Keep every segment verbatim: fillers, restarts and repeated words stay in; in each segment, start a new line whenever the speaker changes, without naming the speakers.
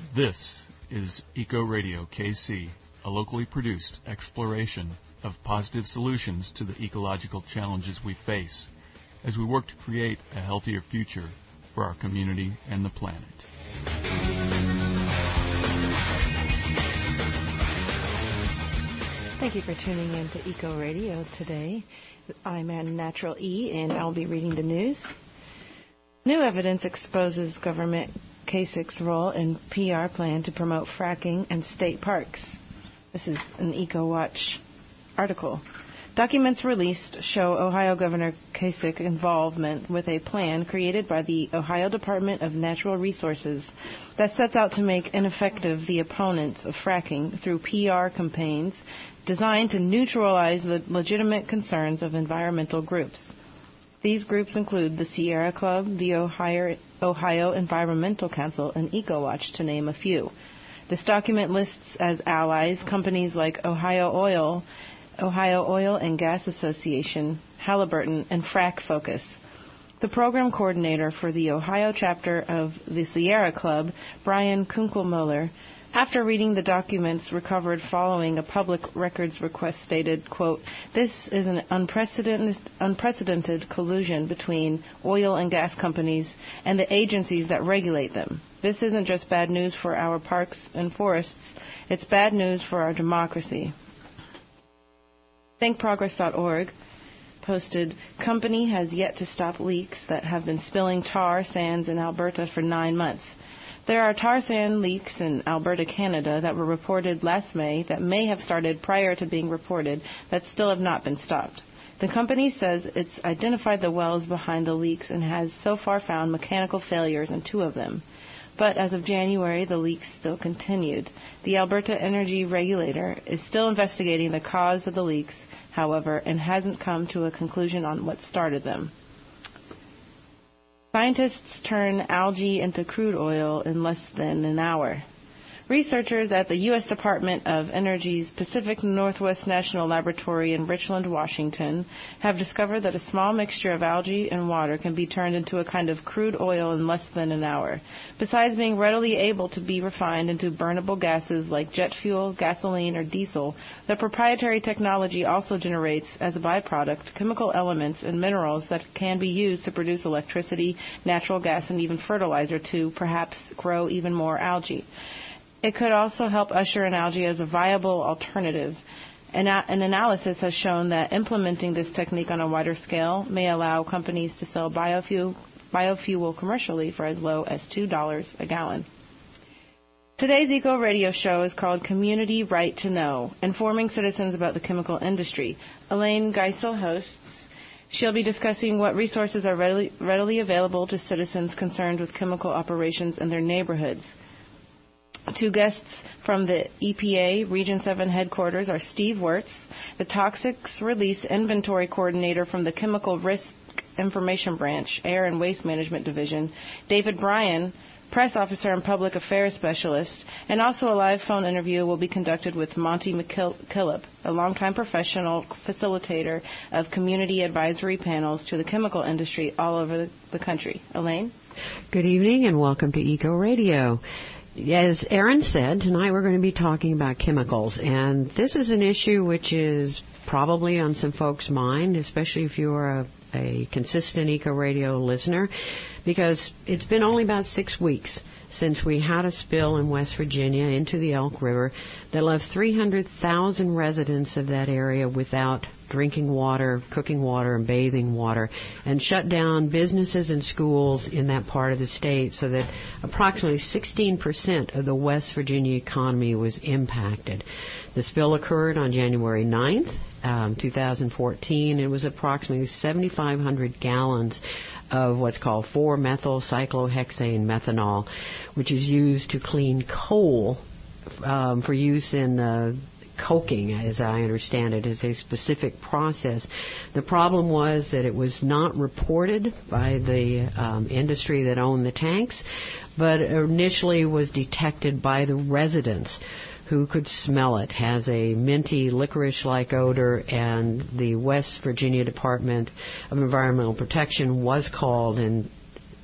This is Eco Radio K C, a locally produced exploration of positive solutions to the ecological challenges we face as we work to create a healthier future for our community and the planet.
Thank you for tuning in to Eco Radio today. I'm Ann Natural E, and I'll be reading the news. New evidence exposes government K six role in P R plan to promote fracking and state parks. This is an EcoWatch article. Documents released show Ohio Governor Kasich involvement with a plan created by the Ohio Department of Natural Resources that sets out to make ineffective the opponents of fracking through P R campaigns designed to neutralize the legitimate concerns of environmental groups. These groups include the Sierra Club, the Ohio, Ohio Environmental Council, and EcoWatch, to name a few. This document lists as allies companies like Ohio Oil, Ohio Oil and Gas Association, Halliburton, and Frac Focus. The program coordinator for the Ohio chapter of the Sierra Club, Brian Kunkelmuller, after reading the documents recovered following a public records request, stated, quote, "This is an unprecedented, unprecedented collusion between oil and gas companies and the agencies that regulate them. This isn't just bad news for our parks and forests, it's bad news for our democracy." think progress dot org posted, "Company has yet to stop leaks that have been spilling tar sands in Alberta for nine months. There are tar sand leaks in Alberta, Canada that were reported last May that may have started prior to being reported that still have not been stopped. The company says it's identified the wells behind the leaks and has so far found mechanical failures in two of them. But as of January, the leaks still continued. The Alberta Energy Regulator is still investigating the cause of the leaks, however, and hasn't come to a conclusion on what started them. Scientists turn algae into crude oil in less than an hour. Researchers at the U S Department of Energy's Pacific Northwest National Laboratory in Richland, Washington, have discovered that a small mixture of algae and water can be turned into a kind of crude oil in less than an hour. Besides being readily able to be refined into burnable gases like jet fuel, gasoline, or diesel, the proprietary technology also generates, as a byproduct, chemical elements and minerals that can be used to produce electricity, natural gas, and even fertilizer to perhaps grow even more algae. It could also help usher in algae as a viable alternative. An, an analysis has shown that implementing this technique on a wider scale may allow companies to sell biofuel, biofuel commercially for as low as two dollars a gallon. Today's Eco Radio show is called Community Right to Know, informing citizens about the chemical industry. Elaine Geisel hosts. She'll be discussing what resources are readily, readily available to citizens concerned with chemical operations in their neighborhoods. Two guests from the E P A Region seven headquarters are Steve Wirtz, the Toxics Release Inventory Coordinator from the Chemical Risk Information Branch, Air and Waste Management Division, David Bryan, Press Officer and Public Affairs Specialist, and also a live phone interview will be conducted with Monty McKillop, a longtime professional facilitator of community advisory panels to the chemical industry all over the country. Elaine?
Good evening and welcome to Eco Radio. As Aaron said, tonight we're going to be talking about chemicals, and this is an issue which is probably on some folks' mind, especially if you are a, a consistent Eco Radio listener, because it's been only about six weeks since we had a spill in West Virginia into the Elk River that left three hundred thousand residents of that area without drinking water, cooking water, and bathing water, and shut down businesses and schools in that part of the state, so that approximately sixteen percent of the West Virginia economy was impacted. The spill occurred on January ninth, um, two thousand fourteen. It was approximately seventy-five hundred gallons of what's called four methyl cyclohexane methanol, which is used to clean coal um, for use in uh, coking, as I understand it, is a specific process. The problem was that it was not reported by the um, industry that owned the tanks, but initially was detected by the residents who could smell it. Has a minty, licorice-like odor, and the West Virginia Department of Environmental Protection was called and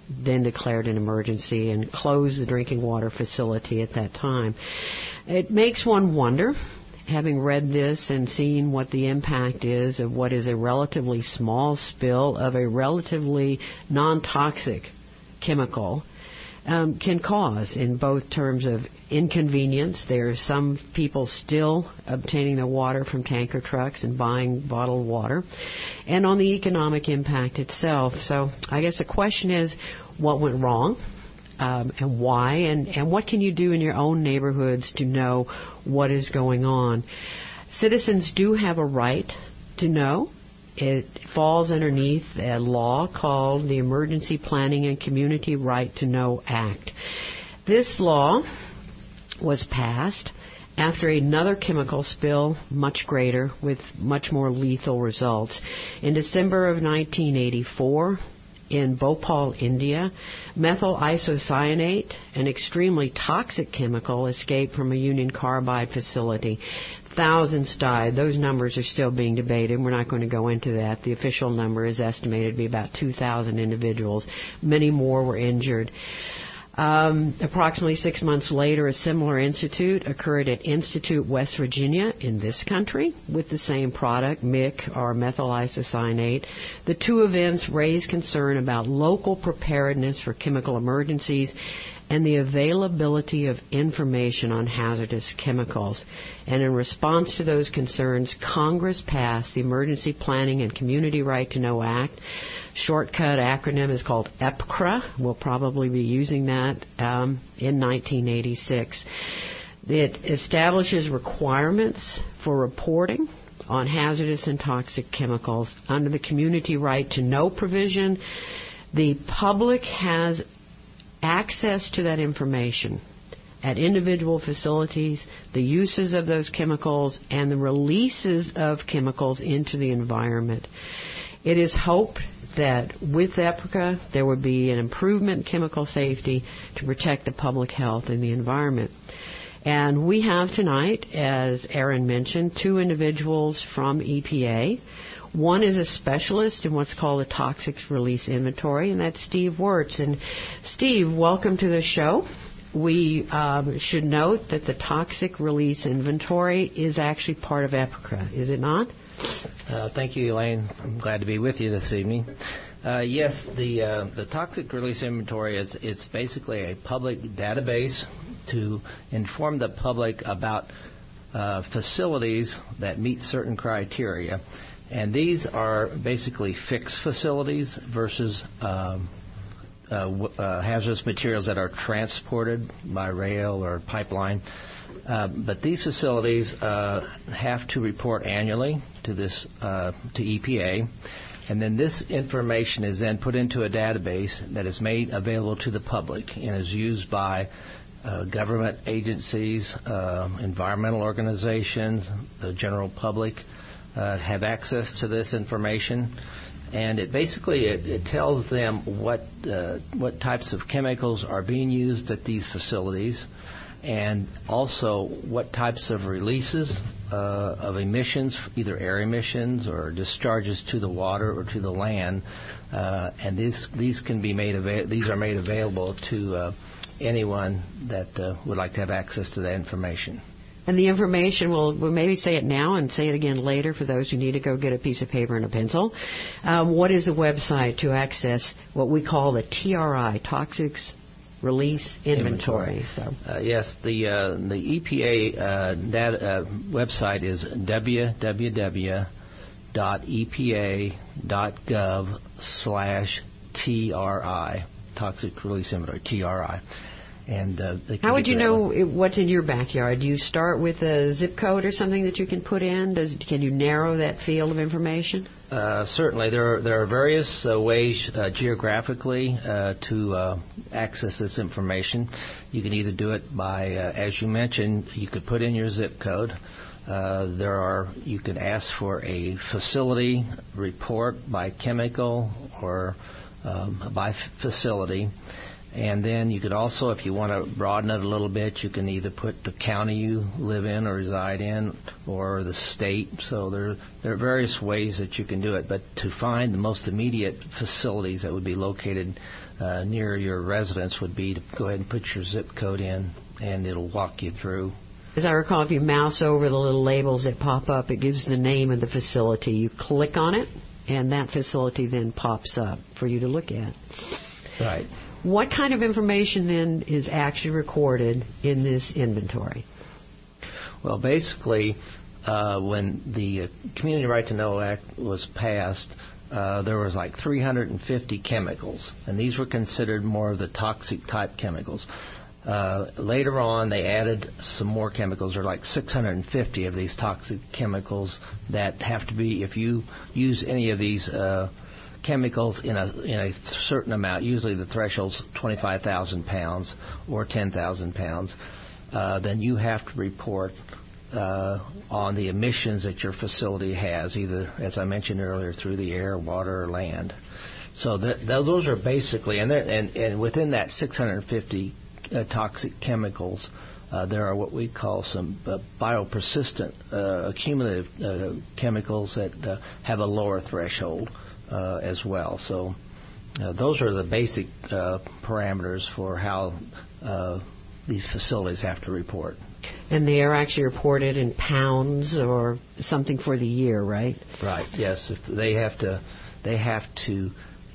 then declared an emergency and closed the drinking water facility at that time. It makes one wonder, having read this and seen what the impact is of what is a relatively small spill of a relatively non-toxic chemical, um, can cause in both terms of inconvenience. There are some people still obtaining their water from tanker trucks and buying bottled water, and on the economic impact itself. So I guess the question is, what went wrong? Um, and why, and, and what can you do in your own neighborhoods to know what is going on? Citizens do have a right to know. It falls underneath a law called the Emergency Planning and Community Right to Know Act. This law was passed after another chemical spill, much greater, with much more lethal results. In December of nineteen eighty-four, in Bhopal, India, methyl isocyanate, an extremely toxic chemical, escaped from a Union Carbide facility. Thousands died. Those numbers are still being debated. We're not going to go into that. The official number is estimated to be about two thousand individuals. Many more were injured. Um, approximately six months later, a similar incident occurred at Institute, West Virginia, in this country, with the same product, M I C, or methyl isocyanate. The two events raised concern about local preparedness for chemical emergencies and the availability of information on hazardous chemicals. And in response to those concerns, Congress passed the Emergency Planning and Community Right to Know Act. Shortcut acronym is called E P C R A. We'll probably be using that um, in nineteen eighty-six. It establishes requirements for reporting on hazardous and toxic chemicals. Under the Community Right to Know provision, the public has access to that information at individual facilities, the uses of those chemicals, and the releases of chemicals into the environment. It is hoped that with E P C R A there would be an improvement in chemical safety to protect the public health and the environment. And we have tonight, as Aaron mentioned, two individuals from E P A. One is a specialist in what's called a toxic release inventory, and that's Steve Wirtz. And Steve, welcome to the show. We um, should note that the toxic release inventory is actually part of E P C R A, is it not?
Uh, thank you, Elaine. I'm glad to be with you this evening. Uh, yes, the uh, the toxic release inventory is it's basically a public database to inform the public about uh, facilities that meet certain criteria. And these are basically fixed facilities versus um, uh, w- uh, hazardous materials that are transported by rail or pipeline. Uh, but these facilities uh, have to report annually to this uh, to E P A, and then this information is then put into a database that is made available to the public and is used by uh, government agencies, uh, environmental organizations, the general public. Uh, have access to this information, and it basically it, it tells them what uh, what types of chemicals are being used at these facilities, and also what types of releases uh, of emissions, either air emissions or discharges to the water or to the land, uh, and these these can be made ava- these are made available to uh, anyone that uh, would like to have access to that information.
And the information, we'll, we'll maybe say it now and say it again later for those who need to go get a piece of paper and a pencil. Um, what is the website to access what we call the T R I, Toxics Release Inventory?
Inventory. So, uh, yes, the uh, the E P A uh, data, uh, website is w w w dot e p a dot gov slash T R I, Toxic Release Inventory, T R I. And uh,
how would you know it, what's in your backyard? Do you start with a zip code or something that you can put in? Does can you narrow that field of information?
Uh, certainly, there are, there are various uh, ways uh, geographically uh, to uh, access this information. You can either do it by, uh, as you mentioned, you could put in your zip code. Uh, there are you could ask for a facility report by chemical or um, by f- facility. And then you could also, if you want to broaden it a little bit, you can either put the county you live in or reside in, or the state. So there, there are various ways that you can do it. But to find the most immediate facilities that would be located uh, near your residence would be to go ahead and put your zip code in, and it'll walk you through.
As I recall, if you mouse over the little labels that pop up, it gives the name of the facility. You click on it, and that facility then pops up for you to look at.
Right.
What kind of information then is actually recorded in this inventory?
Well, basically, uh, when the Community Right to Know Act was passed, uh, there was like three hundred fifty chemicals, and these were considered more of the toxic type chemicals. Uh, later on, they added some more chemicals. There are like six hundred fifty of these toxic chemicals that have to be, if you use any of these uh, chemicals in a in a certain amount, usually the threshold's twenty-five thousand pounds or ten thousand pounds, uh, then you have to report uh, on the emissions that your facility has, either, as I mentioned earlier, through the air, water, or land. So that, those are basically, and, and, and within that six hundred fifty uh, toxic chemicals, Uh, there are what we call some uh, biopersistent uh, accumulative uh, chemicals that uh, have a lower threshold uh, as well. So uh, those are the basic uh, parameters for how uh, these facilities have to report.
And they are actually reported in pounds or something for the year, right?
Right. Yes. If they have to, they have to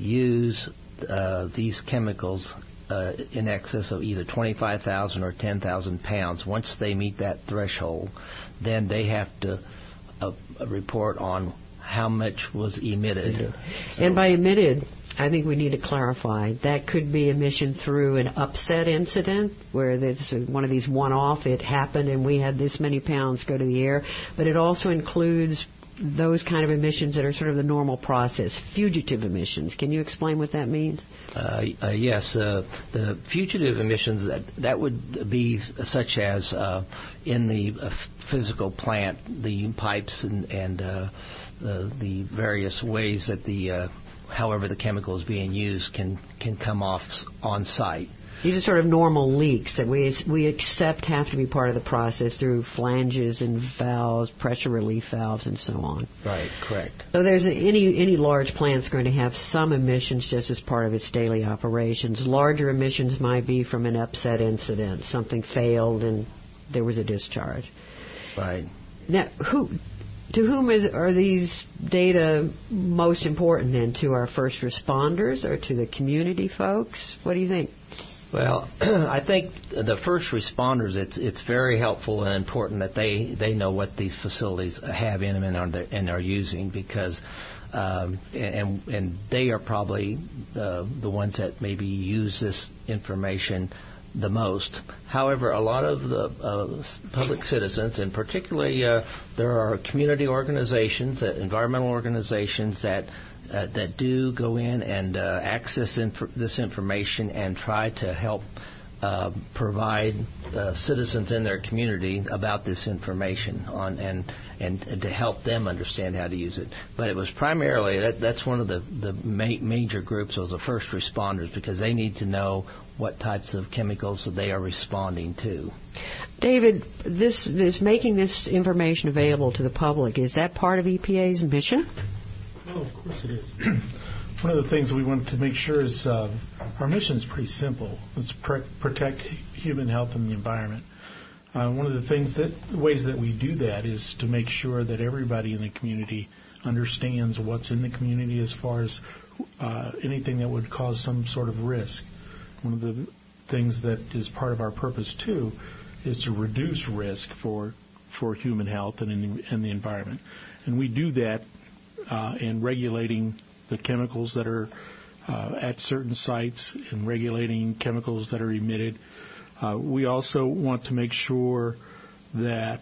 use uh, these chemicals Uh, in excess of either twenty-five thousand or ten thousand pounds. Once they meet that threshold, then they have to uh, report on how much was emitted. So,
and by emitted, I think we need to clarify, that could be emission through an upset incident, where there's one of these one-off, it happened and we had this many pounds go to the air, but it also includes those kind of emissions that are sort of the normal process, fugitive emissions. Can you explain what that means?
Uh, uh, yes, uh, the fugitive emissions, that, that would be such as uh, in the uh, physical plant, the pipes and, and uh, the, the various ways that the, uh, however the chemical is being used can, can come off on site.
These are sort of normal leaks that we we accept have to be part of the process through flanges and valves, pressure relief valves, and so on.
Right, correct.
So there's a, any any large plant's going to have some emissions just as part of its daily operations. Larger emissions might be from an upset incident, something failed and there was a discharge.
Right.
Now, who to whom is, are these data most important then? To our first responders or to the community folks? What do you think?
Well, I think the first responders, it's it's very helpful and important that they, they know what these facilities have in them and are, and are using, because um, and and they are probably the, the ones that maybe use this information the most. However, a lot of the uh, public citizens, and particularly uh, there are community organizations, that environmental organizations that Uh, that do go in and uh, access inf- this information and try to help uh, provide uh, citizens in their community about this information on and, and and to help them understand how to use it. But it was primarily that that's one of the the ma- major groups was the first responders, because they need to know what types of chemicals that they are responding to.
David, this this making this information available to the public, is that part of E P A's mission?
Oh, of course it is. One of the things we want to make sure is uh, our mission is pretty simple. It's pr- protect human health and the environment. Uh, one of the things that ways that we do that is to make sure that everybody in the community understands what's in the community as far as uh, anything that would cause some sort of risk. One of the things that is part of our purpose too is to reduce risk for for human health and in the, and the environment, and we do that Uh, in regulating the chemicals that are uh, at certain sites and regulating chemicals that are emitted. Uh, we also want to make sure that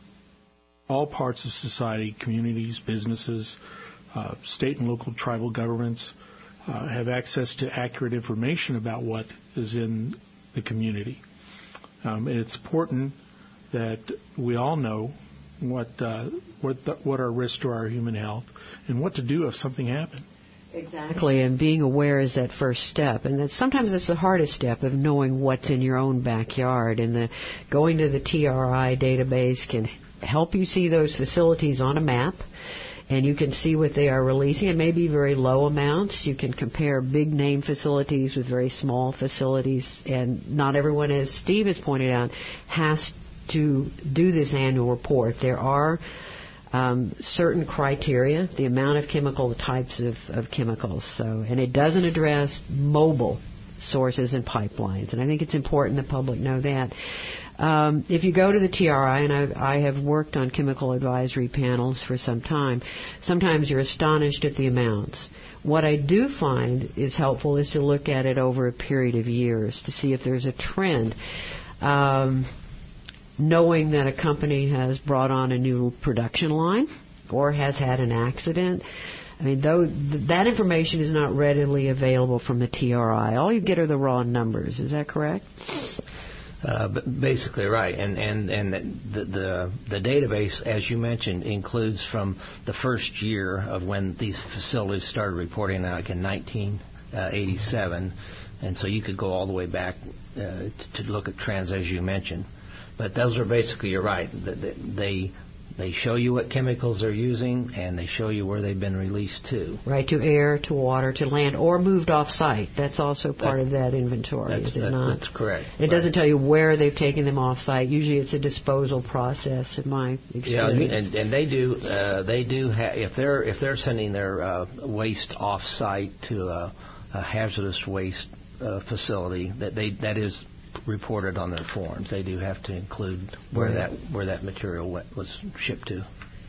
all parts of society, communities, businesses, uh, state and local tribal governments uh, have access to accurate information about what is in the community. Um, and it's important that we all know what uh, what, the, what are risks to our human health and what to do if something happened.
Exactly, and being aware is that first step, and that sometimes it's the hardest step of knowing what's in your own backyard. And the going to the T R I database can help you see those facilities on a map, and you can see what they are releasing. It may be very low amounts. You can compare big name facilities with very small facilities, and not everyone, as Steve has pointed out, has to do this annual report. There are Um, certain criteria, the amount of chemical, the types of, of chemicals. So, and it doesn't address mobile sources and pipelines. And I think it's important the public know that. Um, if you go to the T R I, and I've, I have worked on chemical advisory panels for some time, sometimes you're astonished at the amounts. What I do find is helpful is to look at it over a period of years to see if there's a trend. Um, knowing that a company has brought on a new production line or has had an accident. I mean, though that information is not readily available from the T R I. All you get are the raw numbers. Is that correct?
Uh, basically, right. And and and the, the the database, as you mentioned, includes from the first year of when these facilities started reporting out, like in nineteen eighty-seven, and so you could go all the way back uh, to, to look at trends, as you mentioned. But those are basically, you're right. They they show you what chemicals they're using, and they show you where they've been released to.
Right, to air, to water, to land, or moved off-site. That's also part
that,
of that inventory, is it
that,
not?
That's correct.
It right. doesn't tell you where they've taken them off-site. Usually it's a disposal process, in my experience.
Yeah, and, and they do uh, they do ha- if they're if they're sending their uh, waste off-site to a, a hazardous waste uh, facility, that they that is reported on their forms. They do have to include where right. that where that material was shipped to.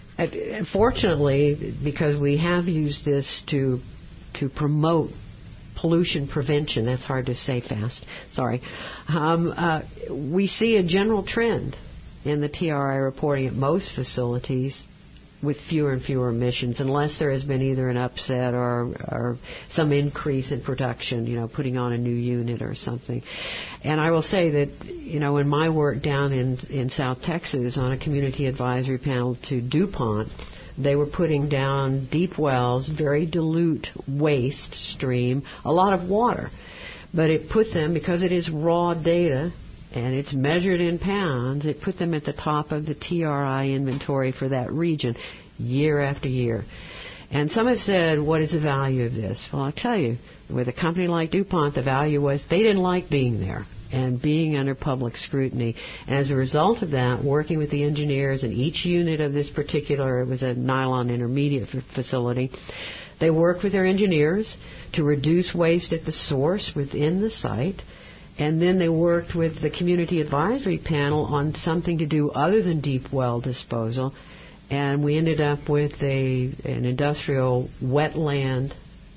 Fortunately, because we have used this to to promote pollution prevention, that's hard to say fast, sorry, um, uh, we see a general trend in the T R I reporting at most facilities with fewer and fewer emissions, unless there has been either an upset or, or some increase in production, you know, putting on a new unit or something. And I will say that, you know, in my work down in, in South Texas on a community advisory panel to DuPont, they were putting down deep wells, very dilute waste stream, a lot of water. But it put them, because it is raw data, and it's measured in pounds, it put them at the top of the T R I inventory for that region year after year. And some have said, what is the value of this? Well, I'll tell you, with a company like DuPont, the value was they didn't like being there and being under public scrutiny. And as a result of that, working with the engineers in each unit of this particular, it was a nylon intermediate facility, they worked with their engineers to reduce waste at the source within the site. And then they worked with the community advisory panel on something to do other than deep well disposal. And we ended up with a an industrial wetland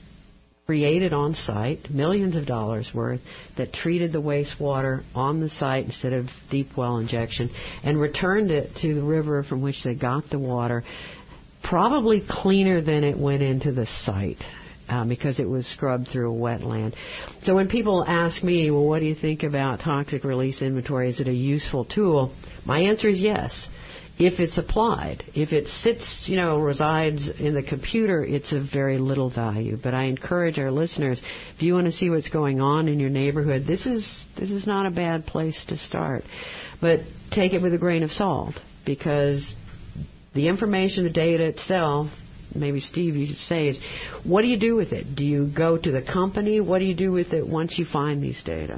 created on site, millions of dollars worth, that treated the wastewater on the site instead of deep well injection and returned it to the river from which they got the water, probably cleaner than it went into the site. Um, because it was scrubbed through a wetland. So when people ask me, well, what do you think about toxic release inventory? Is it a useful tool? My answer is yes, if it's applied. If it sits, you know, resides in the computer, it's of very little value. But I encourage our listeners, if you want to see what's going on in your neighborhood, this is this is not a bad place to start. But take it with a grain of salt, because the information, the data itself, maybe Steve, you should say, is what do you do with it? Do you go to the company? What do you do with it once you find these data?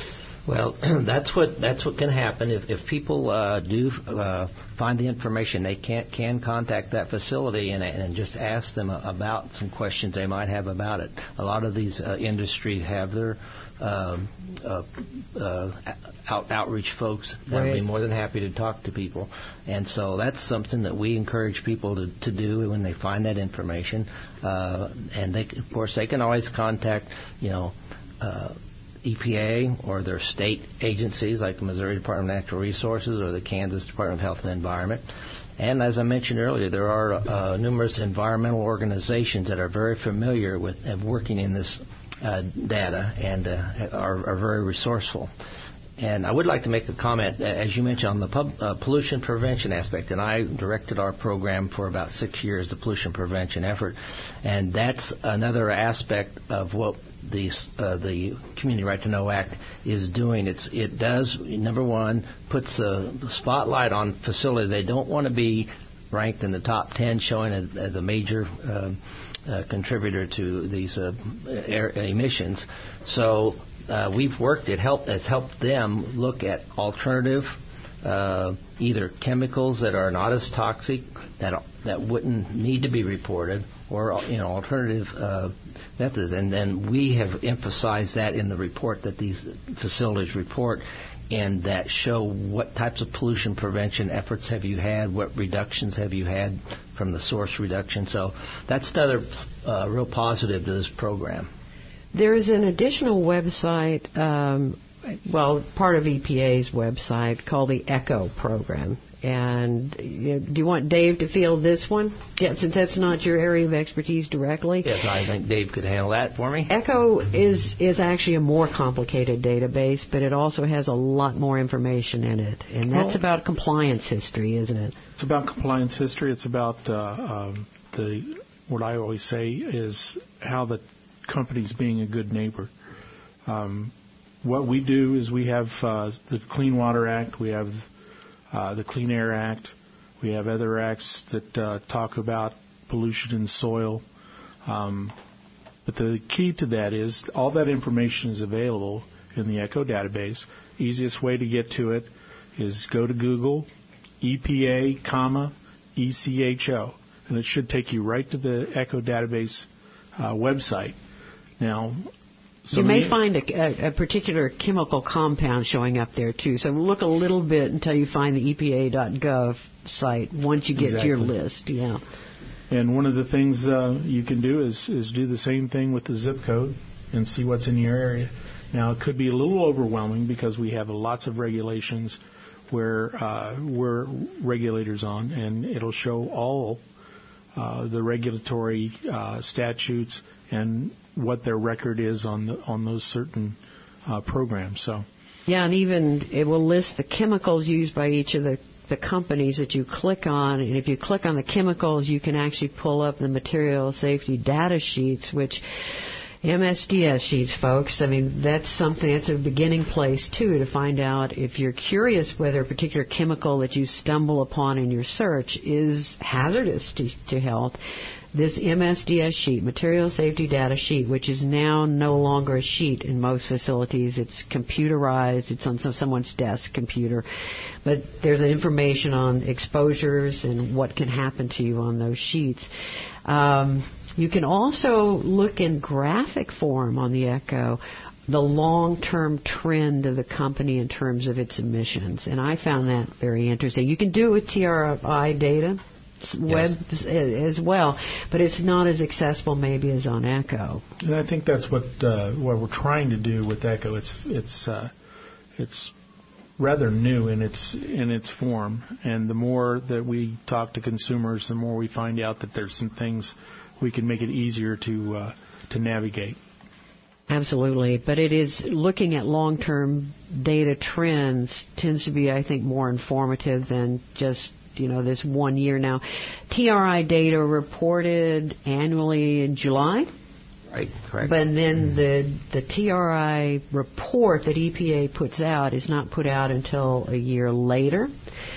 Well, that's what that's what can happen if if people uh, do uh, find the information. They can can contact that facility and and just ask them about some questions they might have about it. A lot of these uh, industries have their um, uh, uh, out, outreach folks that would
right.
be more than happy to talk to people, and so that's something that we encourage people to, to do when they find that information. Uh, and they, of course, they can always contact, you know. Uh, E P A or their state agencies like the Missouri Department of Natural Resources or the Kansas Department of Health and Environment. And as I mentioned earlier, there are uh, numerous environmental organizations that are very familiar with uh, working in this uh, data and uh, are, are very resourceful. And I would like to make a comment, as you mentioned, on the pub, uh, pollution prevention aspect. And I directed our program for about six years, the pollution prevention effort. And that's another aspect of what the, uh, the Community Right to Know Act is doing. It's, it does, number one, puts a spotlight on facilities. They don't want to be ranked in the top ten, showing as, as a major uh, uh, contributor to these uh, air emissions. So Uh, we've worked, it helped, it's helped them look at alternative, uh, either chemicals that are not as toxic, that that wouldn't need to be reported, or, you know, alternative uh, methods. And then we have emphasized that in the report that these facilities report, and that show what types of pollution prevention efforts have you had, what reductions have you had from the source reduction. So that's another uh, real positive to this program.
There's an additional website, um, well, part of E P A's website called the ECHO program. And you know, do you want Dave to field this one? Yeah, since that's not your area of expertise directly.
Yes, I think Dave could handle that for me.
ECHO is, is actually a more complicated database, but it also has a lot more information in it. And that's well, about compliance history, isn't it?
It's about compliance history. It's about uh, um, the what I always say is how the companies being a good neighbor. Um, what we do is we have uh, the Clean Water Act, we have uh, the Clean Air Act, we have other acts that uh, talk about pollution in soil. Um, but the key to that is all that information is available in the ECHO database. Easiest way to get to it is go to Google, E P A, comma, E C H O, and it should take you right to the ECHO database uh, website. Now,
you may find a, a, a particular chemical compound showing up there, too. So look a little bit until you find the E P A dot gov site once you get exactly. to your list. Yeah.
And one of the things uh, you can do is, is do the same thing with the zip code and see what's in your area. Now, it could be a little overwhelming because we have lots of regulations where uh, we're regulators on, and it'll show all uh, the regulatory uh, statutes and what their record is on the, on those certain uh, programs. So,
yeah, and even it will list the chemicals used by each of the, the companies that you click on. And if you click on the chemicals, you can actually pull up the material safety data sheets, which M S D S sheets, folks. I mean, that's something, that's a beginning place, too, to find out if you're curious whether a particular chemical that you stumble upon in your search is hazardous to, to health. This M S D S sheet, Material Safety Data Sheet, which is now no longer a sheet in most facilities. It's computerized. It's on someone's desk computer. But there's information on exposures and what can happen to you on those sheets. Um, you can also look in graphic form on the ECHO the long-term trend of the company in terms of its emissions. And I found that very interesting. You can do it with T R I data. Web yes. as well, but it's not as accessible maybe as on ECHO.
And I think that's what uh, what we're trying to do with ECHO. It's it's uh, it's rather new in its in its form, and the more that we talk to consumers, the more we find out that there's some things we can make it easier to uh, to navigate.
Absolutely, but it is looking at long-term data trends tends to be, I think, more informative than just you know, this one year now. T R I data reported annually in July.
Right, correct.
But then the the T R I report that E P A puts out is not put out until a year later.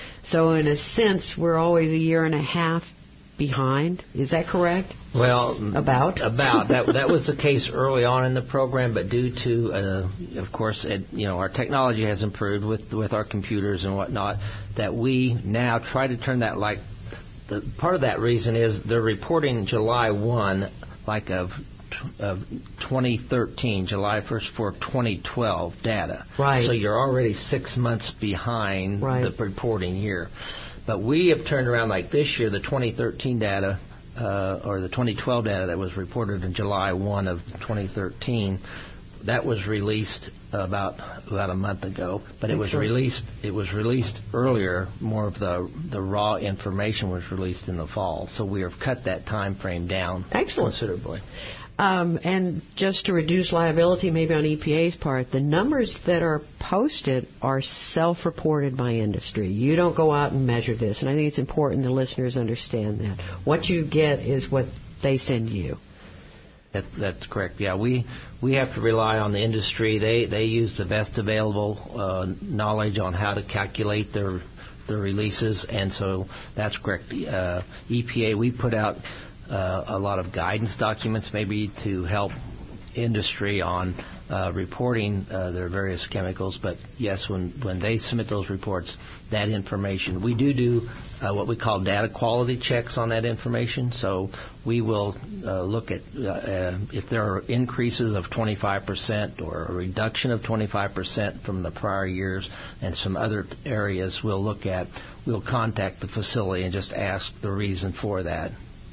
So in a sense, we're always a year and a half behind. Is that correct?
Well,
about
about that that was the case early on in the program, but due to, uh, of course, it, you know, our technology has improved with with our computers and whatnot. That we now try to turn that like the part of that reason is they're reporting July first, like of of twenty thirteen, July first for twenty twelve data.
Right.
So you're already six months behind
right.
the reporting year. But we have turned around like this year, the twenty thirteen data, uh, or the twenty twelve data that was reported in July first of twenty thirteen, that was released about about a month ago. But it was
right.
released it was released earlier. More of the the raw information was released in the fall. So we have cut that time frame down
Excellent.
considerably.
Um, and just to reduce liability maybe on E P A's part, the numbers that are posted are self-reported by industry. You don't go out and measure this, and I think it's important the listeners understand that. What you get is what they send you.
That, that's correct. Yeah, we we have to rely on the industry. They they use the best available uh, knowledge on how to calculate their their releases, and so that's correct. Uh, E P A, we put out uh, a lot of guidance documents maybe to help industry on uh, reporting uh, their various chemicals. But yes, when when they submit those reports, that information, we do do uh, what we call data quality checks on that information. So we will uh, look at uh, uh, if there are increases of twenty-five percent or a reduction of twenty-five percent from the prior years, and some other areas we'll look at. We'll contact the facility and just ask the reason for that.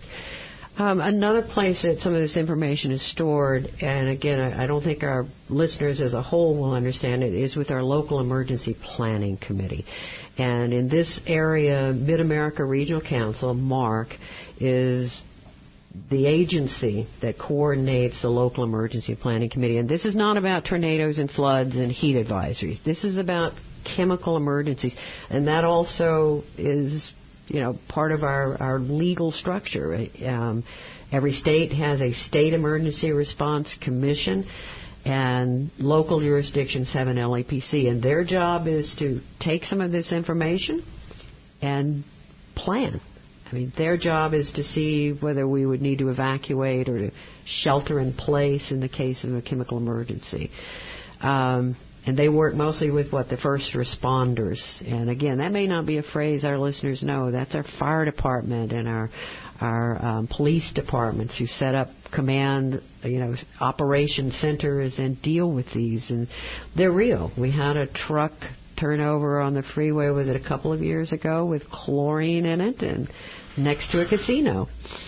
Um, another place that some of this information is stored, and again, I, I don't think our listeners as a whole will understand it, is with our local emergency planning committee. And in this area, Mid-America Regional Council, MARC, is the agency that coordinates the local emergency planning committee. And this is not about tornadoes and floods and heat advisories. This is about chemical emergencies. And that also is, you know, part of our, our legal structure. Right? Um, every state has a state emergency response commission, and local jurisdictions have an L E P C. And their job is to take some of this information and plan. I mean, their job is to see whether we would need to evacuate or to shelter in place in the case of a chemical emergency. Um, and they work mostly with, what, the first responders. And, again, that may not be a phrase our listeners know. That's our fire department and our our um, police departments who set up command, you know, operation centers and deal with these. And they're real. We had a truck turnover on the freeway, was it a couple of years ago, with chlorine in it and next to a casino.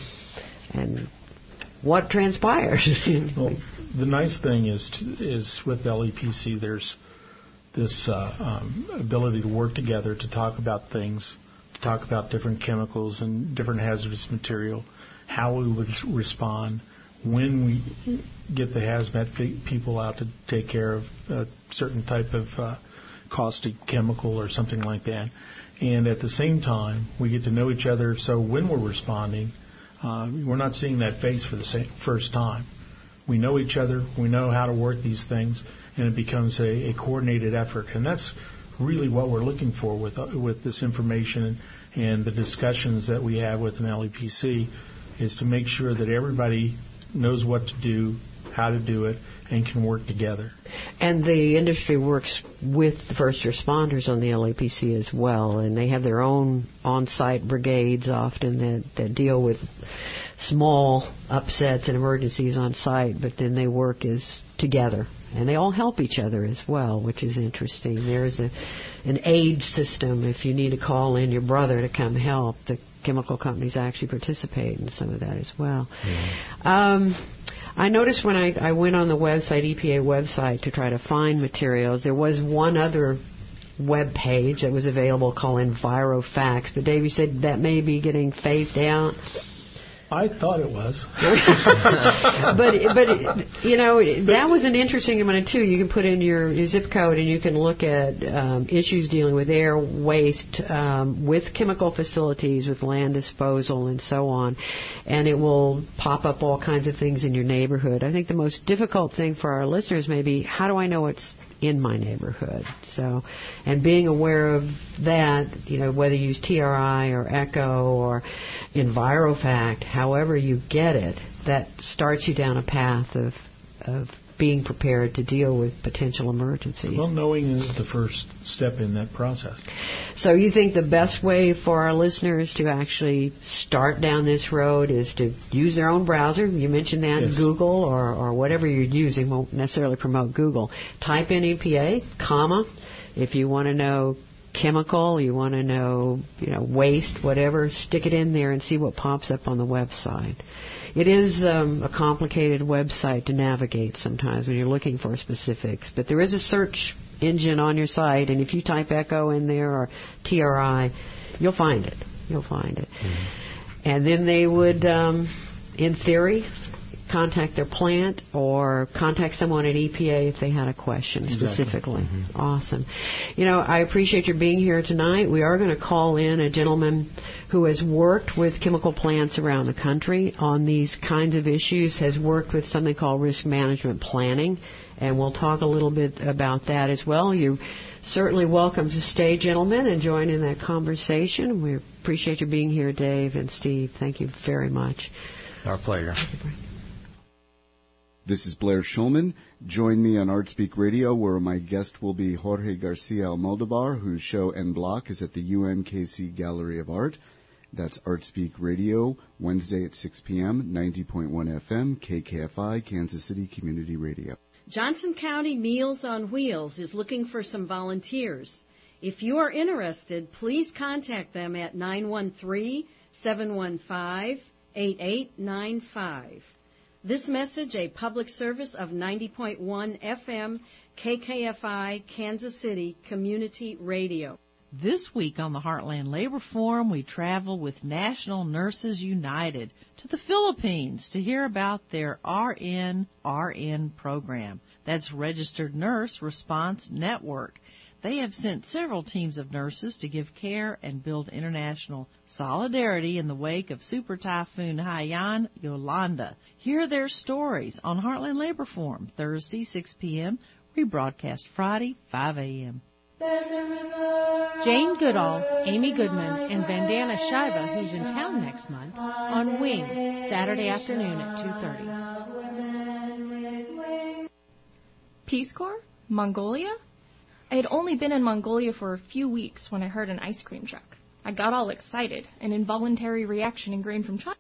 And what transpired?
Well, the nice thing is to, is with L E P C, there's this uh, um, ability to work together to talk about things, to talk about different chemicals and different hazardous material, how we would respond when we get the hazmat people out to take care of a certain type of uh, caustic chemical or something like that. And at the same time, we get to know each other, so when we're responding, uh, we're not seeing that face for the same, first time. We know each other, we know how to work these things, and it becomes a, a coordinated effort. And that's really what we're looking for with uh, with this information and, and the discussions that we have with an L E P C, is to make sure that everybody knows what to do, how to do it, and can work together.
And the industry works with the first responders on the L A P C as well, and they have their own on-site brigades often that, that deal with small upsets and emergencies on site, but then they work as together. And they all help each other as well, which is interesting. There's a, an aid system. If you need to call in your brother to come help, the chemical companies actually participate in some of that as well. Mm-hmm. Um, I noticed when I, I went on the website, E P A website, to try to find materials, there was one other web page that was available called EnviroFacts. But Dave, you said that may be getting phased out.
I thought it was.
but, but you know, that was an interesting one, too. You can put in your, your zip code and you can look at um, issues dealing with air, waste, um, with chemical facilities, with land disposal, and so on. And it will pop up all kinds of things in your neighborhood. I think the most difficult thing for our listeners may be, how do I know it's in my neighborhood? So, and being aware of that, you know, whether you use T R I or ECHO or EnviroFact, however you get it, that starts you down a path of of being prepared to deal with potential emergencies.
Well, knowing is the first step in that process.
So you think the best way for our listeners to actually start down this road is to use their own browser? You mentioned that, yes. Google or, or whatever you're using. Won't necessarily promote Google. Type in E P A, comma, if you want to know chemical, you want to know, you know, waste, whatever, stick it in there and see what pops up on the website. It is um, a complicated website to navigate sometimes when you're looking for specifics, but there is a search engine on your site, and if you type ECHO in there or T R I, you'll find it. You'll find it. Mm-hmm. And then they would, um, in theory, contact their plant or contact someone at E P A if they had a question
exactly.
specifically.
Mm-hmm.
Awesome. You know, I appreciate your being here tonight. We are going to call in a gentleman who has worked with chemical plants around the country on these kinds of issues, has worked with something called risk management planning, and we'll talk a little bit about that as well. You're certainly welcome to stay, gentlemen, and join in that conversation. We appreciate you being here, Dave and Steve. Thank you very much.
Our pleasure.
This is Blair Schulman. Join me on ArtSpeak Radio, where my guest will be Jorge Garcia Almodovar, whose show En Bloc is at the U M K C Gallery of Art. That's ArtSpeak Radio, Wednesday at six p.m., ninety point one F M, K K F I, Kansas City Community Radio.
Johnson County Meals on Wheels is looking for some volunteers. If you are interested, please contact them at nine one three, seven one five, eight eight nine five. This message, a public service of ninety point one F M, K K F I, Kansas City Community Radio.
This week on the Heartland Labor Forum, we travel with National Nurses United to the Philippines to hear about their R N R N program. That's Registered Nurse Response Network. They have sent several teams of nurses to give care and build international solidarity in the wake of Super Typhoon Haiyan Yolanda. Hear their stories on Heartland Labor Forum, Thursday, six p.m., rebroadcast Friday, five a.m.
Jane Goodall, Amy Goodman, and Vandana Shiva, who's in town next month, on Wings, Saturday afternoon at two thirty.
Peace Corps? Mongolia? I had only been in Mongolia for a few weeks when I heard an ice cream truck. I got all excited, an involuntary reaction ingrained from childhood.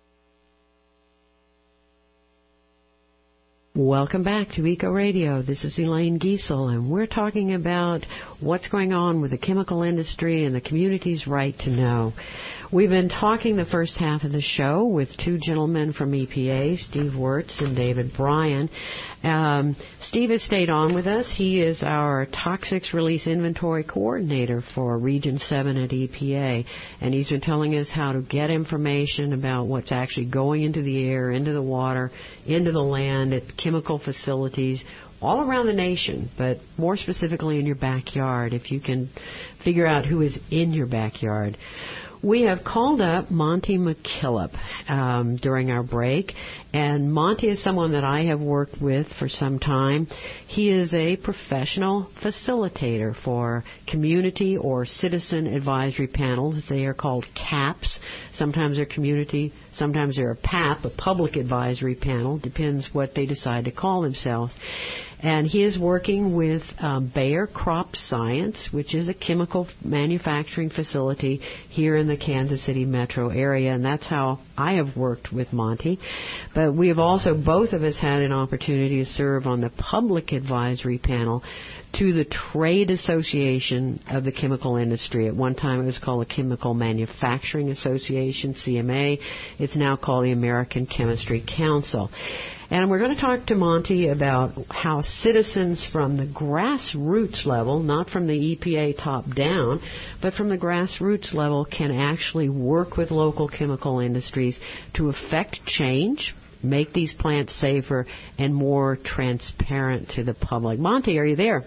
Welcome back to Eco Radio. This is Elaine Giesel, and we're talking about what's going on with the chemical industry and the community's right to know. We've been talking the first half of the show with two gentlemen from E P A, Steve Wirtz and David Bryan. Um, Steve has stayed on with us. He is our Toxics Release Inventory Coordinator for Region seven at E P A, and he's been telling us how to get information about what's actually going into the air, into the water, into the land, at chemical facilities all around the nation, but more specifically in your backyard, if you can figure out who is in your backyard. We have called up Monty McKillop um, during our break, and Monty is someone that I have worked with for some time. He is a professional facilitator for community or citizen advisory panels. They are called CAPS. Sometimes they're community, sometimes they're a P A P, a public advisory panel. Depends what they decide to call themselves. And he is working with um, Bayer Crop Science, which is a chemical manufacturing facility here in the Kansas City metro area, and that's how I have worked with Monty. But we have also, both of us, had an opportunity to serve on the public advisory panel to the Trade Association of the Chemical Industry. At one time it was called the Chemical Manufacturing Association, C M A. It's now called the American Chemistry Council. And we're going to talk to Monty about how citizens from the grassroots level, not from the E P A top down, but from the grassroots level, can actually work with local chemical industries to affect change, make these plants safer, and more transparent to the public. Monty, are you there?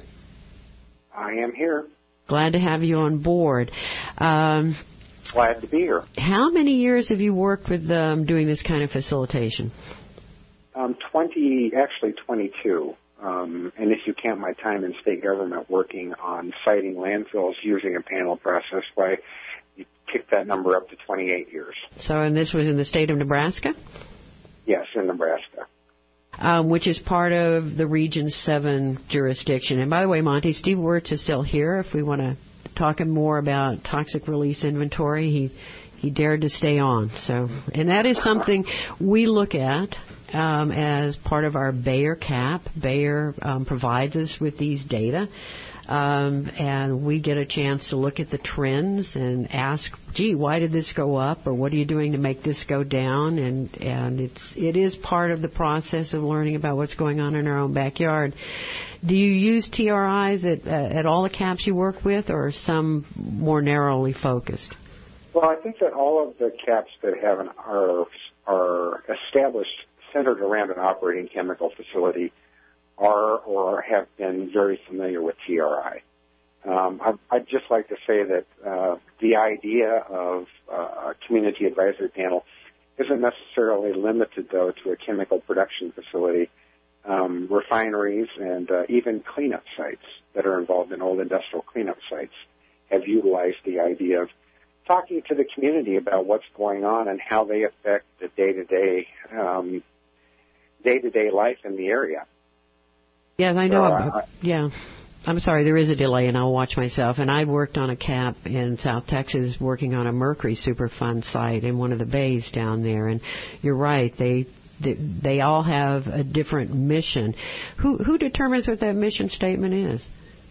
I am here.
Glad to have you on board. Um,
Glad to be here.
How many years have you worked with um, doing this kind of facilitation?
Um, twenty, actually twenty-two, um, and if you count my time in state government working on siting landfills using a panel process, why you kick that number up to twenty-eight years.
So, and this was in the state of Nebraska?
Yes, in Nebraska.
Um, which is part of the Region seven jurisdiction. And by the way, Monty, Steve Wirtz is still here. If we want to talk more about toxic release inventory, he he dared to stay on. So, and that is something we look at um, as part of our Bayer CAP. Bayer um, provides us with these data. Um, and we get a chance to look at the trends and ask, gee, why did this go up, or what are you doing to make this go down? And and it's it is part of the process of learning about what's going on in our own backyard. Do you use T R Is at uh, at all the CAPs you work with, or some more narrowly focused?
Well, I think that all of the CAPs that have an are are established centered around an operating chemical facility are or have been very familiar with T R I. Um, I, I'd just like to say that uh, the idea of uh, a community advisory panel isn't necessarily limited, though, to a chemical production facility. Um, refineries and uh, even cleanup sites that are involved in old industrial cleanup sites have utilized the idea of talking to the community about what's going on and how they affect the day-to-day um, day-to-day life in the area.
Yes, I know.
So,
about,
uh,
yeah. I'm sorry, there is a delay, and I'll watch myself. And I worked on a C A P in South Texas, working on a Mercury Superfund site in one of the bays down there. And you're right, they they, they all have a different mission. Who who determines what that mission statement is?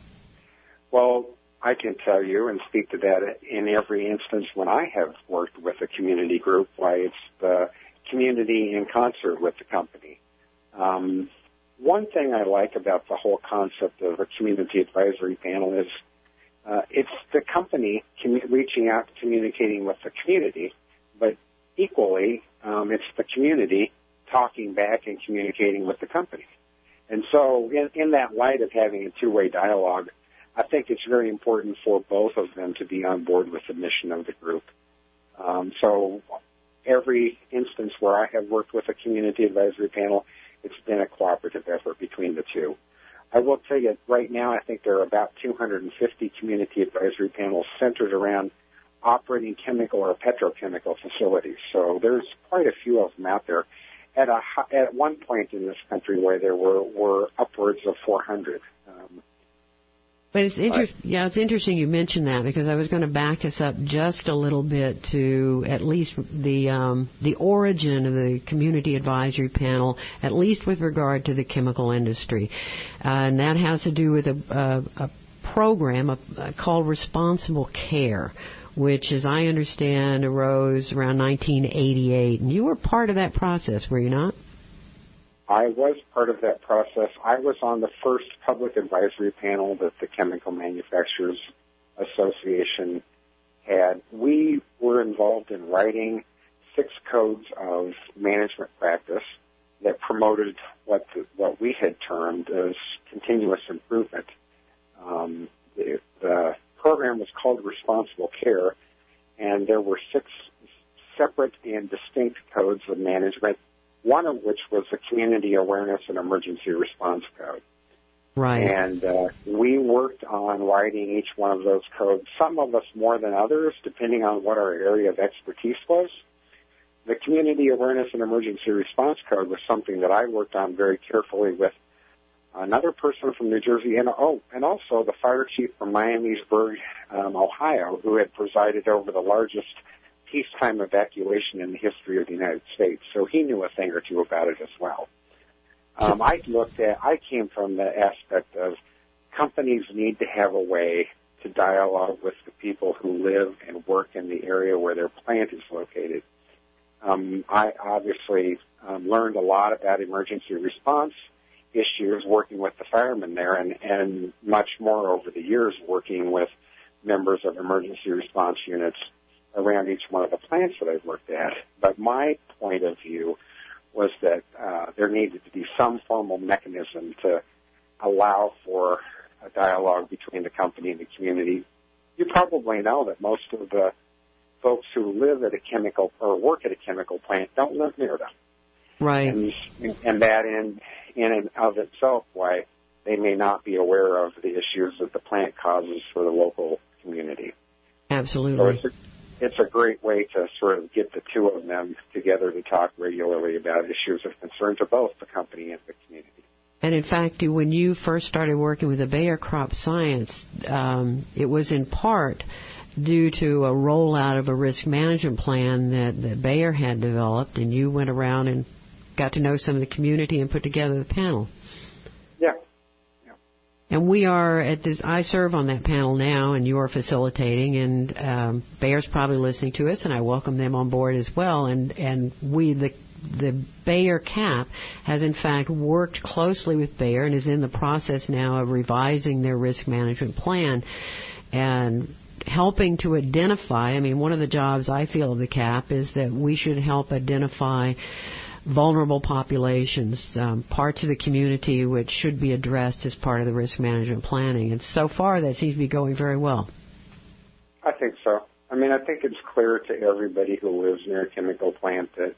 Well, I can tell you and speak to that in every instance when I have worked with a community group, why it's the community in concert with the company. Um, one thing I like about the whole concept of a community advisory panel is uh, it's the company commu- reaching out, communicating with the community, but equally um, it's the community talking back and communicating with the company. And so in, in that light of having a two-way dialogue, I think it's very important for both of them to be on board with the mission of the group. Um, so every instance where I have worked with a community advisory panel, it's been a cooperative effort between the two. I will tell you, right now I think there are about two hundred fifty community advisory panels centered around operating chemical or petrochemical facilities. So there's quite a few of them out there. At a at one point in this country where there were, were upwards of four hundred. Um,
But it's inter- yeah, it's interesting you mentioned that, because I was going to back us up just a little bit to at least the um, the origin of the community advisory panel, at least with regard to the chemical industry, uh, and that has to do with a, a, a program a, a called Responsible Care, which, as I understand, arose around nineteen eighty-eight, and you were part of that process, were you not?
I was part of that process. I was on the first public advisory panel that the Chemical Manufacturers Association had. We were involved in writing six codes of management practice that promoted what the, what we had termed as continuous improvement. Um, the, the program was called Responsible Care, and there were six separate and distinct codes of management, one of which was the Community Awareness and Emergency Response Code.
Right.
And uh, we worked on writing each one of those codes, some of us more than others, depending on what our area of expertise was. The Community Awareness and Emergency Response Code was something that I worked on very carefully with another person from New Jersey, and oh, and also the fire chief from Miamisburg, um, Ohio, who had presided over the largest peacetime evacuation in the history of the United States, so he knew a thing or two about it as well. Um, I looked at, I came from the aspect of companies need to have a way to dialogue with the people who live and work in the area where their plant is located. Um, I obviously um, learned a lot about emergency response issues working with the firemen there, and, and much more over the years working with members of emergency response units around each one of the plants that I've worked at. But my point of view was that uh, there needed to be some formal mechanism to allow for a dialogue between the company and the community. You probably know that most of the folks who live at a chemical or work at a chemical plant don't live near them.
Right.
And, and that in, in and of itself why they may not be aware of the issues that the plant causes for the local community.
Absolutely.
So it's a, it's a great way to sort of get the two of them together to talk regularly about issues of concern to both the company and the community.
And in fact, when you first started working with the Bayer Crop Science, um, it was in part due to a rollout of a risk management plan that, that Bayer had developed, and you went around and got to know some of the community and put together the panel.
Yeah.
And we are at this, I serve on that panel now, and you are facilitating, and um, Bayer's probably listening to us, and I welcome them on board as well. And, and we, the, the Bayer C A P, has in fact worked closely with Bayer and is in the process now of revising their risk management plan and helping to identify. I mean, one of the jobs I feel of the C A P is that we should help identify vulnerable populations, um, parts of the community which should be addressed as part of the risk management planning. And so far, that seems to be going very well.
I think so. I mean, I think it's clear to everybody who lives near a chemical plant that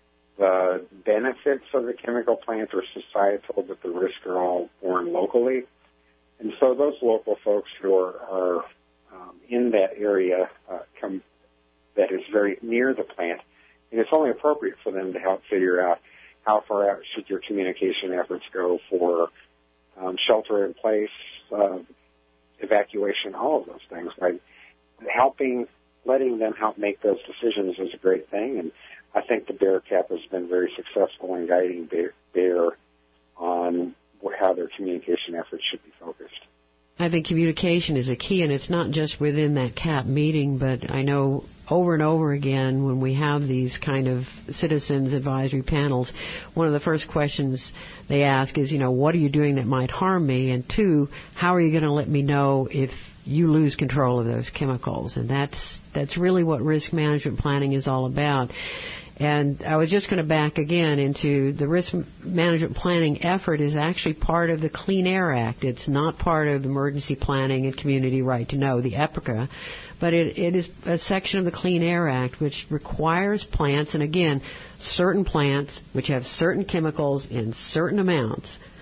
the benefits of the chemical plant are societal, but the risks are all borne locally. And so those local folks who are, are um, in that area uh, come, that is very near the plant, and it's only appropriate for them to help figure out how far out should your communication efforts go for um, shelter in place, uh, evacuation, all of those things, right? Helping, letting them help make those decisions is a great thing, and I think the BEARCAP has been very successful in guiding BEAR on how their communication efforts should be focused.
I think communication is a key, and it's not just within that C A P meeting, but I know over and over again when we have these kind of citizens advisory panels, one of the first questions they ask is, you know, what are you doing that might harm me? And two, how are you going to let me know if you lose control of those chemicals? And that's that's really what risk management planning is all about. And I was just going to back again into the risk management planning effort is actually part of the Clean Air Act. It's not part of emergency planning and community right to know, the EPICA, but it, it is a section of the Clean Air Act which requires plants, and again, certain plants which have certain chemicals in certain amounts,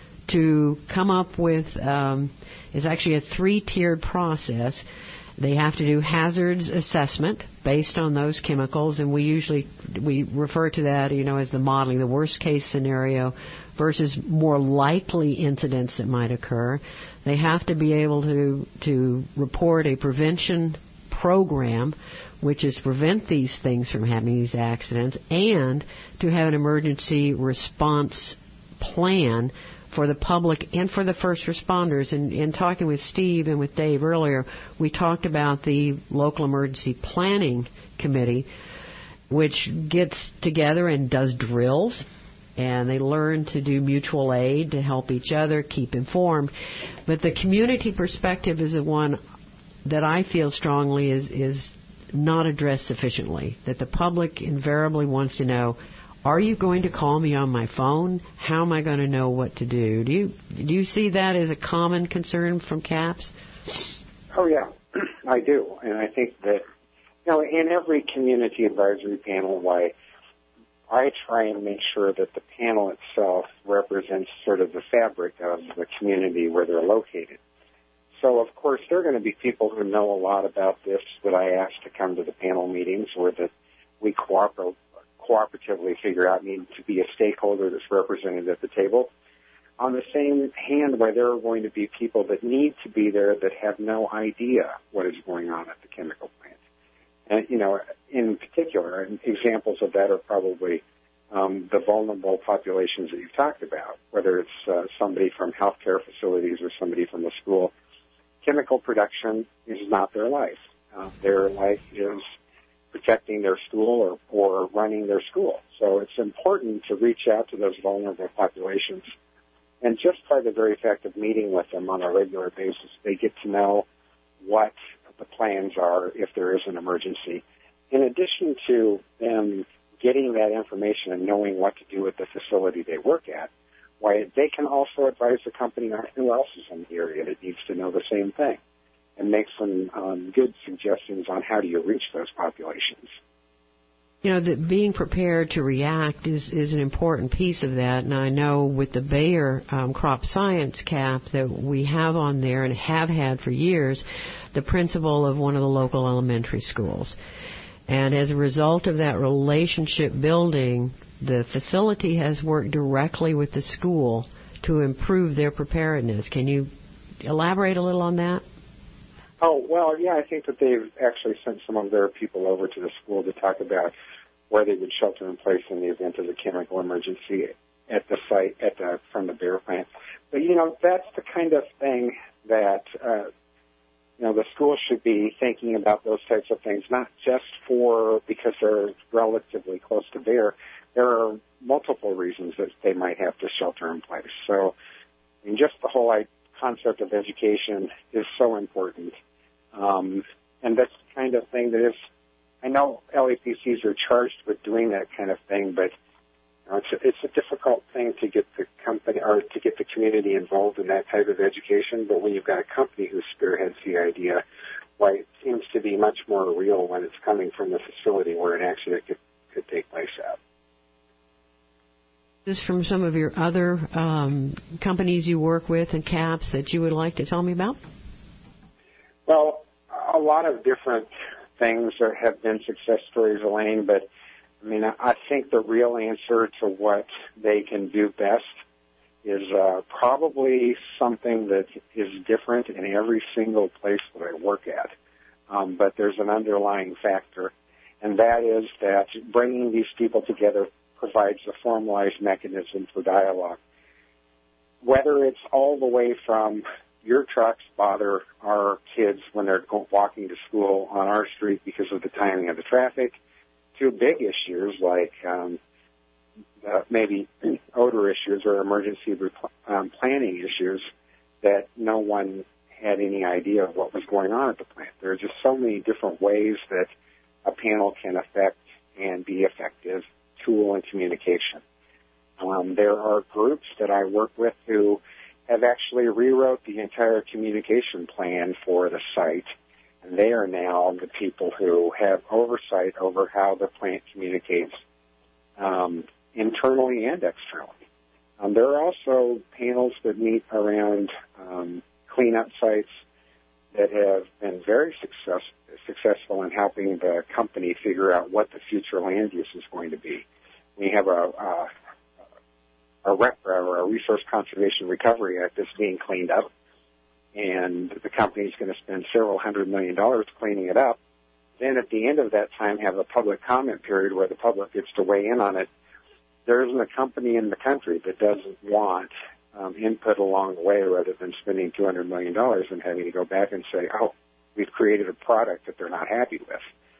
to come up with, um, it's actually a three-tiered process. They have to do hazards assessment based on those chemicals, and we usually we refer to that, you know, as the modeling, the worst case scenario versus more likely incidents that might occur. They have to be able to to report a prevention program, which is to prevent these things from happening, these accidents, and to have an emergency response plan for the public and for the first responders. And in talking with Steve and with Dave earlier, we talked about the local emergency planning committee, which gets together and does drills, and they learn to do mutual aid to help each other, keep informed. But the community perspective is the one that I feel strongly is, is not addressed sufficiently, that the public invariably wants to know, are you going to call me on my phone? How am I going to know what to do? Do you do you see that as a common concern from CAPS?
Oh, yeah, I do. And I think that, you know, in every community advisory panel, why I try and make sure that the panel itself represents sort of the fabric of the community where they're located. So, of course, there are going to be people who know a lot about this that I ask to come to the panel meetings or that we cooperate cooperatively figure out need to be a stakeholder that's represented at the table. On the same hand, where there are going to be people that need to be there that have no idea what is going on at the chemical plant. And, you know, in particular, examples of that are probably um, the vulnerable populations that you've talked about, whether it's uh, somebody from healthcare facilities or somebody from the school. Chemical production is not their life. Uh, their life is protecting their school or, or running their school. So it's important to reach out to those vulnerable populations. And just by the very fact of meeting with them on a regular basis, they get to know what the plans are if there is an emergency. In addition to them getting that information and knowing what to do with the facility they work at, why they can also advise the company on who else is in the area that needs to know the same thing, and make some um, good suggestions on how do you reach those populations.
You know, that being prepared to react is, is an important piece of that. And I know with the Bayer um, crop science cap that we have on there and have had for years, the principal of one of the local elementary schools. And as a result of that relationship building, the facility has worked directly with the school to improve their preparedness. Can you elaborate a little on that?
Oh, well, yeah, I think that they've actually sent some of their people over to the school to talk about where they would shelter in place in the event of a chemical emergency at the site, at the, from the Bayer plant. But, you know, that's the kind of thing that, uh, you know, the school should be thinking about those types of things, not just for because they're relatively close to Bayer. There are multiple reasons that they might have to shelter in place. So, I mean, just the whole idea, concept of education is so important. Um, and that's the kind of thing that is, I know L E P Cs are charged with doing that kind of thing, but Uh, it's, a, it's a difficult thing to get the company or to get the community involved in that type of education, but when you've got a company who spearheads the idea, why it seems to be much more real when it's coming from the facility where an accident could, could take place at.
This from some of your other um, companies you work with and CAPS that you would like to tell me about?
Well, a lot of different things are, have been success stories, Elaine, but I mean, I think the real answer to what they can do best is uh, probably something that is different in every single place that I work at. Um, but there's an underlying factor, and that is that bringing these people together provides a formalized mechanism for dialogue. Whether it's all the way from your trucks bother our kids when they're walking to school on our street because of the timing of the traffic, to big issues like um, uh, maybe odor issues or emergency rep- um, planning issues that no one had any idea of what was going on at the plant. There are just so many different ways that a panel can affect and be effective tool in communication. Um, there are groups that I work with who have actually rewrote the entire communication plan for the site, and they are now the people who have oversight over how the plant communicates um, internally and externally. Um, there are also panels that meet around um, cleanup sites that have been very success, successful in helping the company figure out what the future land use is going to be. We have a, a, a, rec, or a Resource Conservation Recovery Act that's being cleaned up, and the company is going to spend several hundred million dollars cleaning it up. Then at the end of that time have a public comment period where the public gets to weigh in on it. There isn't a company in the country that doesn't want um, input along the way rather than spending two hundred million dollars and having to go back and say, oh, we've created a product that they're not happy with.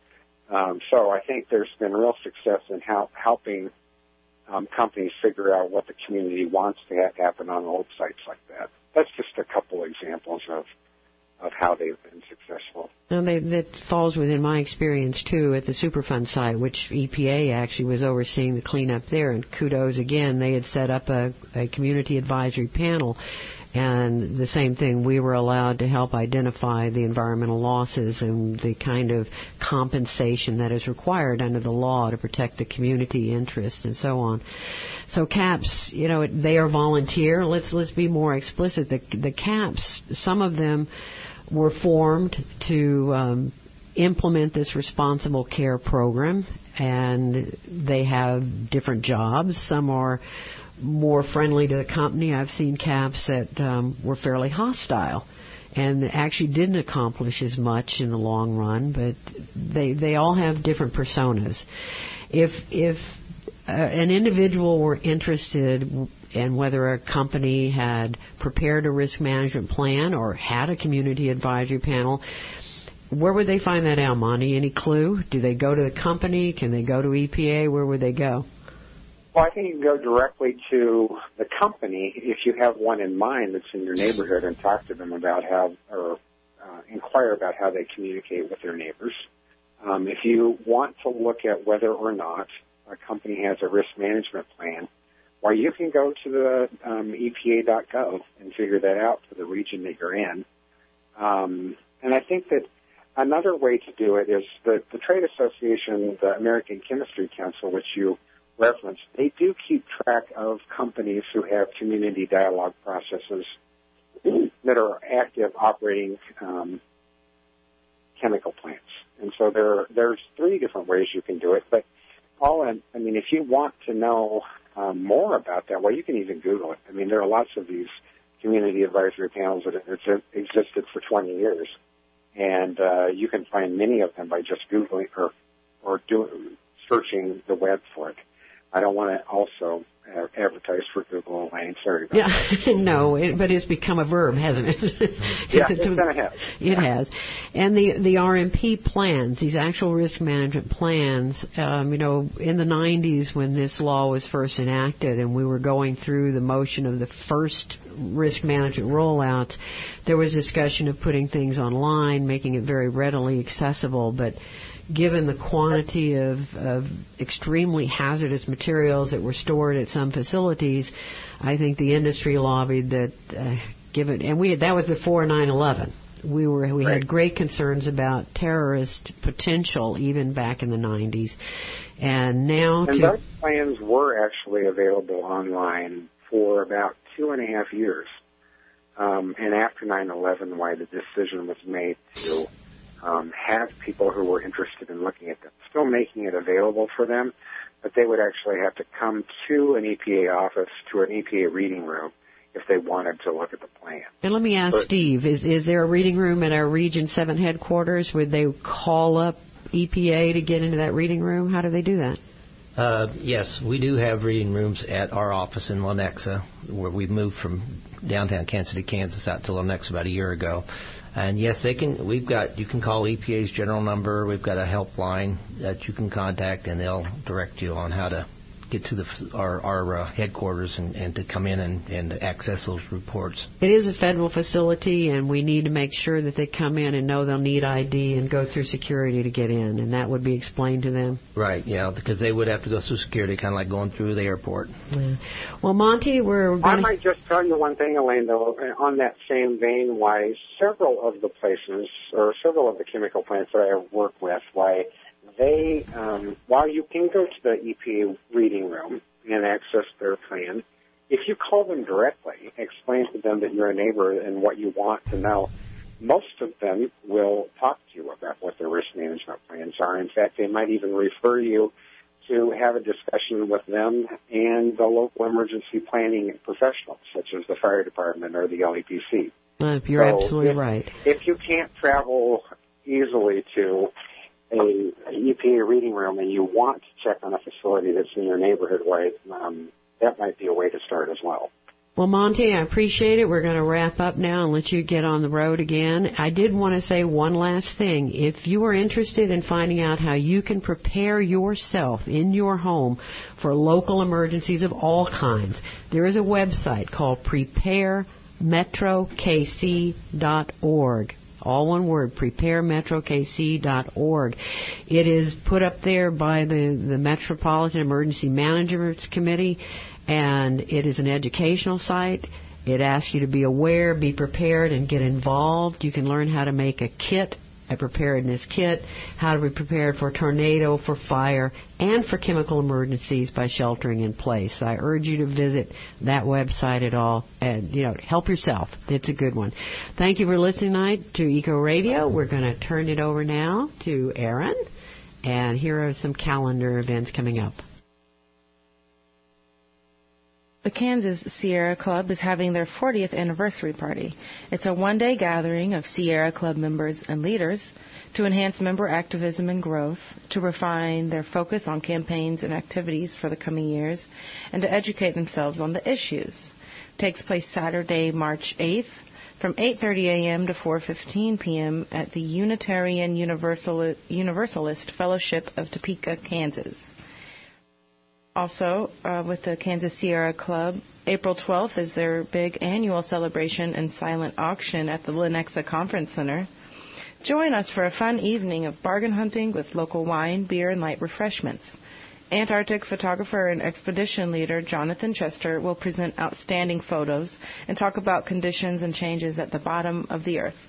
Um, so I think there's been real success in how, helping um, companies figure out what the community wants to have happen on old sites like that. That's just a couple examples of of how they've been successful.
And they, that falls within my experience, too, at the Superfund site, which E P A actually was overseeing the cleanup there. And kudos again, they had set up a, a community advisory panel. And the same thing, we were allowed to help identify the environmental losses and the kind of compensation that is required under the law to protect the community interest and so on. So CAPS, you know, they are volunteer. Let's let's be more explicit. The, the CAPS, some of them were formed to um, implement this responsible care program, and they have different jobs. Some are more friendly to the company. I've seen CAPS that um, were fairly hostile and actually didn't accomplish as much in the long run, but they they all have different personas. If if uh, an individual were interested in whether a company had prepared a risk management plan or had a community advisory panel, where would they find that out, Monty? Any clue? Do they go to the company? Can they go to E P A? Where would they go?
Well, I think you can go directly to the company if you have one in mind that's in your neighborhood and talk to them about how, or uh, inquire about how they communicate with their neighbors. Um, if you want to look at whether or not a company has a risk management plan, well, you can go to the um, E P A dot gov and figure that out for the region that you're in. Um, and I think that another way to do it is the, the trade association, the American Chemistry Council, which you reference, they do keep track of companies who have community dialogue processes that are active operating um, chemical plants. And so there, there's three different ways you can do it. But all in, I mean, if you want to know um, more about that, well, you can even Google it. I mean, there are lots of these community advisory panels that have existed for twenty years. And uh, you can find many of them by just Googling or, or do, searching the web for it. I don't want to also uh, advertise for Google, Elaine. Sorry about
yeah,
that.
no, it, but it's become a verb, hasn't it?
yeah, it kind of has.
It has. And the the R M P plans, these actual risk management plans, um, you know, in the nineties when this law was first enacted and we were going through the motion of the first risk management rollouts, there was discussion of putting things online, making it very readily accessible, but given the quantity of, of extremely hazardous materials that were stored at some facilities, I think the industry lobbied that, uh, given, and we that was before nine eleven. We were we
right.
had great concerns about terrorist potential even back in the nineties, and now
and
to,
those plans were actually available online for about two and a half years, um, and after nine eleven, why the decision was made to Um, have people who were interested in looking at them, still making it available for them, but they would actually have to come to an E P A office, to an E P A reading room, if they wanted to look at the plan.
And let me ask
but,
Steve, is, is there a reading room at our Region seven headquarters? Would they call up E P A to get into that reading room? How do they do that?
Uh, yes, we do have reading rooms at our office in Lenexa, where we moved from downtown Kansas City, Kansas, out to Lenexa about a year ago. And yes, they can. We've got. You can call E P A's general number. We've got a helpline that you can contact, and they'll direct you on how to get to the our, our uh, headquarters and, and to come in and, and access those reports.
It is a federal facility, and we need to make sure that they come in and know they'll need I D and go through security to get in, and that would be explained to them.
Right, yeah, because they would have to go through security, kind of like going through the airport.
Yeah. Well, Monty, we're going
I might just tell you one thing, Elaine, though, on that same vein, why several of the places, or several of the chemical plants that I work with, why they, um, while you can go to the E P A reading room and access their plan, if you call them directly, explain to them that you're a neighbor and what you want to know, most of them will talk to you about what their risk management plans are. In fact, they might even refer you to have a discussion with them and the local emergency planning professionals, such as the fire department or the L E P C.
Uh, you're
so
absolutely
if,
right.
If you can't travel easily to a, a E P A reading room and you want to check on a facility that's in your neighborhood, right, um, that might be a way to start as well.
Well, Monty, I appreciate it. We're going to wrap up now and let you get on the road again. I did want to say one last thing. If you are interested in finding out how you can prepare yourself in your home for local emergencies of all kinds, there is a website called prepare metro k c dot org. All one word, prepare metro k c dot org. It is put up there by the, the Metropolitan Emergency Managers Committee, and it is an educational site. It asks you to be aware, be prepared, and get involved. You can learn how to make a kit, a preparedness kit, how to be prepared for tornado, for fire, and for chemical emergencies by sheltering in place. I urge you to visit that website at all and, you know, help yourself. It's a good one. Thank you for listening tonight to Eco Radio. We're going to turn it over now to Aaron, and here are some calendar events coming up.
The Kansas Sierra Club is having their fortieth anniversary party. It's a one-day gathering of Sierra Club members and leaders to enhance member activism and growth, to refine their focus on campaigns and activities for the coming years, and to educate themselves on the issues. It takes place Saturday, March eighth, from eight thirty a.m. to four fifteen p.m. at the Unitarian Universal- Universalist Fellowship of Topeka, Kansas. Also, uh, with the Kansas Sierra Club, April twelfth is their big annual celebration and silent auction at the Lenexa Conference Center. Join us for a fun evening of bargain hunting with local wine, beer, and light refreshments. Antarctic photographer and expedition leader Jonathan Chester will present outstanding photos and talk about conditions and changes at the bottom of the Earth.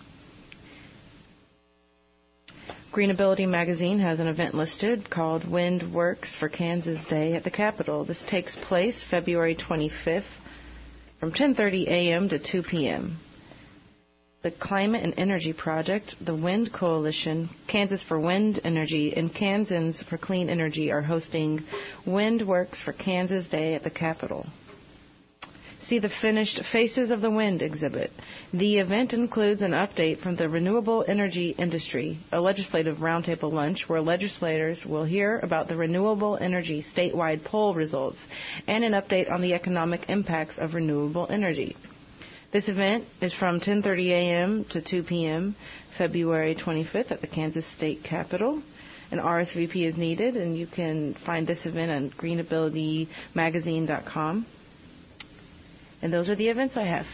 Green Ability magazine has an event listed called Wind Works for Kansas Day at the Capitol. This takes place February twenty-fifth from ten thirty a.m. to two p.m. The Climate and Energy Project, the Wind Coalition, Kansas for Wind Energy, and Kansans for Clean Energy are hosting Wind Works for Kansas Day at the Capitol. see the finished Faces of the Wind exhibit. The event includes an update from the renewable energy industry, a legislative roundtable lunch where legislators will hear about the renewable energy statewide poll results and an update on the economic impacts of renewable energy. This event is from ten thirty a.m. to two p.m., February twenty-fifth at the Kansas State Capitol. An R S V P is needed, and you can find this event on green ability magazine dot com. And those are the events I have.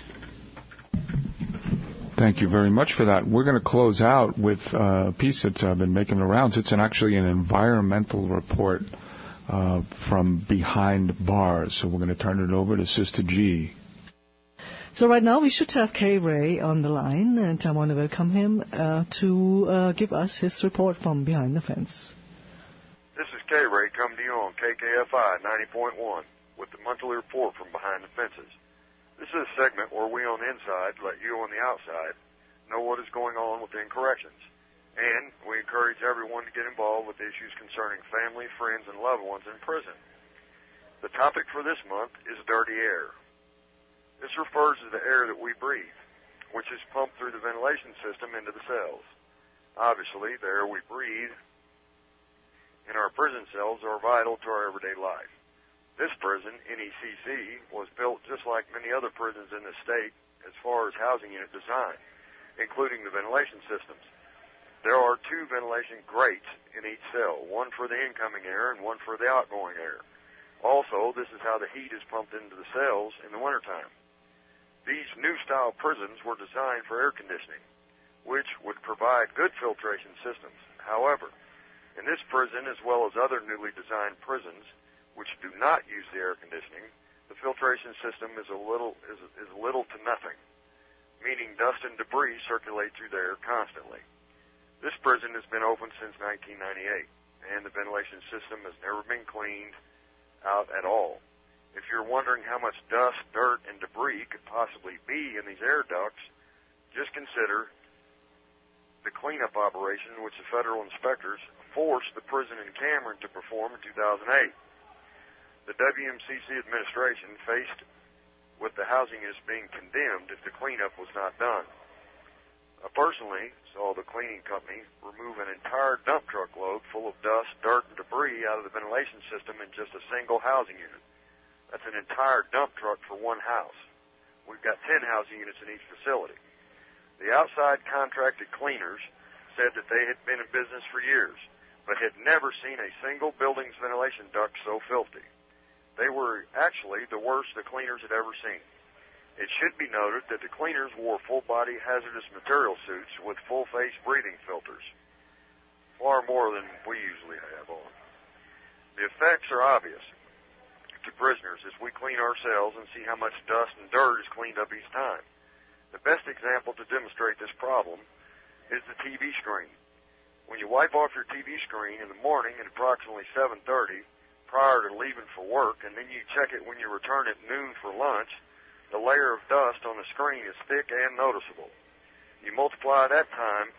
Thank you very much for that. We're going to close out with a piece that's uh, been making the rounds. It's an, actually an environmental report uh, from behind bars. So we're going to turn it over to Sister G.
So right now we should have Kay Ray on the line, and I want to welcome him uh, to uh, give us his report from behind the fence.
This is Kay Ray coming to you on K K F I ninety point one with the monthly report from behind the fences. This is a segment where we on the inside let you on the outside know what is going on within corrections. And we encourage everyone to get involved with issues concerning family, friends, and loved ones in prison. The topic for this month is dirty air. This refers to the air that we breathe, which is pumped through the ventilation system into the cells. Obviously, the air we breathe in our prison cells are vital to our everyday life. This prison, N E C C, was built just like many other prisons in the state as far as housing unit design, including the ventilation systems. There are two ventilation grates in each cell, one for the incoming air and one for the outgoing air. Also, this is how the heat is pumped into the cells in the wintertime. These new-style prisons were designed for air conditioning, which would provide good filtration systems. However, in this prison, as well as other newly designed prisons, which do not use the air conditioning, the filtration system is a little is, is little to nothing, meaning dust and debris circulate through the air constantly. This prison has been open since nineteen ninety-eight, and the ventilation system has never been cleaned out at all. If you're wondering how much dust, dirt, and debris could possibly be in these air ducts, just consider the cleanup operation which the federal inspectors forced the prison in Cameron to perform in two thousand eight. The W M C C administration faced with the housing units being condemned if the cleanup was not done. I personally saw the cleaning company remove an entire dump truck load full of dust, dirt, and debris out of the ventilation system in just a single housing unit. That's an entire dump truck for one house. We've got ten housing units in each facility. The outside contracted cleaners said that they had been in business for years, but had never seen a single building's ventilation duct so filthy. They were actually the worst the cleaners had ever seen. It should be noted that the cleaners wore full-body hazardous material suits with full-face breathing filters, far more than we usually have on. The effects are obvious to prisoners as we clean our cells and see how much dust and dirt is cleaned up each time. The best example to demonstrate this problem is the T V screen. When you wipe off your T V screen in the morning at approximately seven thirty prior to leaving for work, and then you check it when you return at noon for lunch, the layer of dust on the screen is thick and noticeable. You multiply that time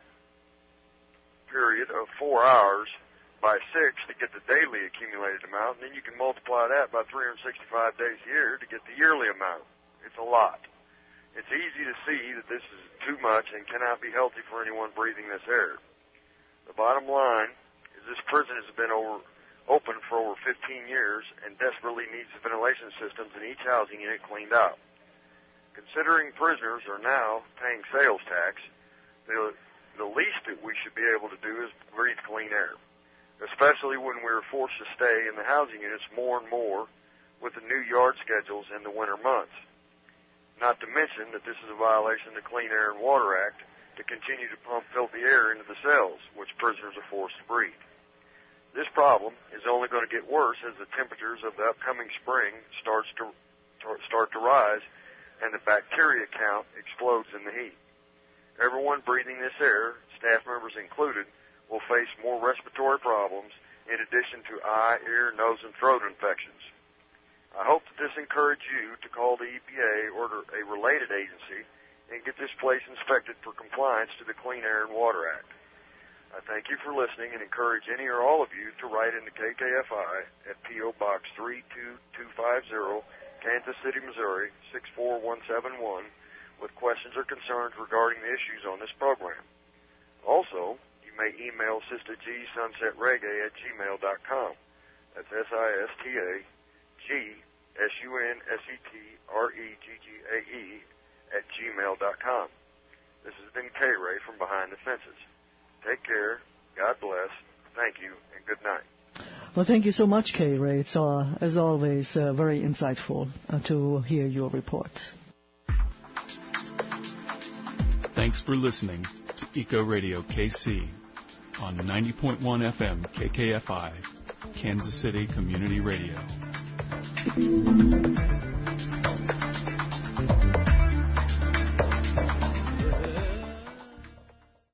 period of four hours by six to get the daily accumulated amount, and then you can multiply that by three hundred sixty-five days a year to get the yearly amount. It's a lot. It's easy to see that this is too much and cannot be healthy for anyone breathing this air. The bottom line is this prison has been over, open for over fifteen years and desperately needs the ventilation systems in each housing unit cleaned out. Considering prisoners are now paying sales tax, the, the least that we should be able to do is breathe clean air, especially when we're forced to stay in the housing units more and more with the new yard schedules in the winter months. Not to mention that this is a violation of the Clean Air and Water Act to continue to pump filthy air into the cells, which prisoners are forced to breathe. This problem is only going to get worse as the temperatures of the upcoming spring starts to, to start to rise and the bacteria count explodes in the heat. Everyone breathing this air, staff members included, will face more respiratory problems in addition to eye, ear, nose, and throat infections. I hope that this encouraged you to call the E P A or a related agency and get this place inspected for compliance to the Clean Air and Water Act. I thank you for listening and encourage any or all of you to write into K K F I at P O Box three two two five zero, Kansas City, Missouri, six four one seven one, with questions or concerns regarding the issues on this program. Also, you may email Sister G Sunset Reggae at gmail dot com. That's S I S T A G S U N S E T R E G G A E at gmail dot com. This has been K-Ray from Behind the Fences. Take care, God bless, thank you, and good night.
Well, thank you so much, K-Ray. It's, uh, as always, uh, very insightful uh, to hear your reports.
Thanks for listening to Eco Radio K C on ninety point one F M K K F I, Kansas City Community Radio.